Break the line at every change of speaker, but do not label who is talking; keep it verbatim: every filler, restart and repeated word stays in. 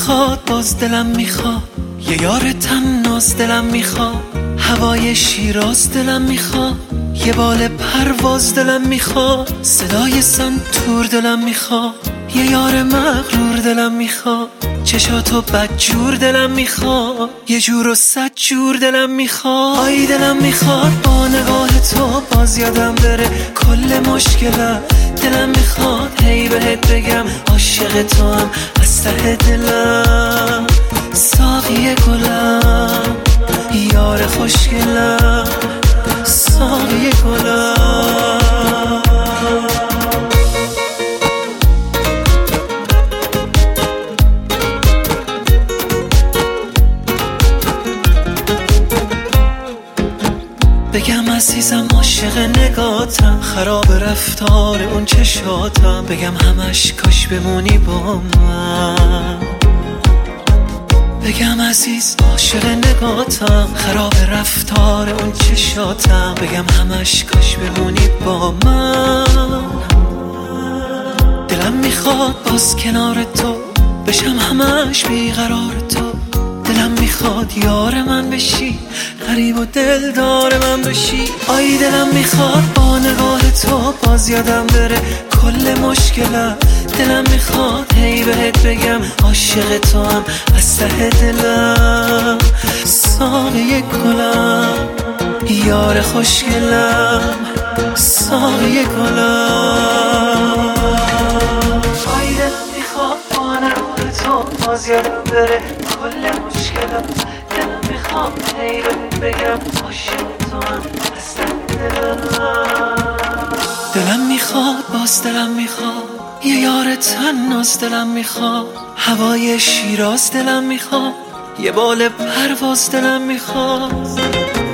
میخواد باز دلم میخواد یه یار تناز دلم میخواد هوای شیراز دلم میخواد یه بال پرواز دلم میخواد صدای سنتور دلم میخواد یه یار مغرور دلم میخواد چشاتو بدجور دلم میخواد یه جور و صد جور دلم میخواد آی دلم میخواد با نگاه تو باز یادم بره کل مشکلم دلم میخواد هی بهت بگم عاشق تو هم از ته دلم ساقی گلم یار خوشگلم ساقی گلم بگم عزیزم عاشق نگاتم خراب رفتار اون چشاتم بگم همش کاش بمونی با من بگم عزیز عاشق نگاتم خراب رفتار اون چشاتم بگم همش کاش بمونی با من دلم میخواد باز کنار تو بشم همش بیقرار تو دلم میخواد یار من بشی غریب و دلدار من بشی آی دلم میخواد با نگاه تو باز یادم بره کل مشکلم دلم میخواد هی بهت بگم عاشق تو هم از ته دلم ساقی گلم یار خوشگلم ساقی گلم آی دلم میخواد با نگاه تو باز یادم بره کل مشکلم دلم میخواد هی بهت بگم عاشق تو هم از ته دلم دلم میخواد باز دلم میخواد یه یار تناز دلم میخواد هوای شیراز دلم میخواد یه بال پرواز دلم میخواد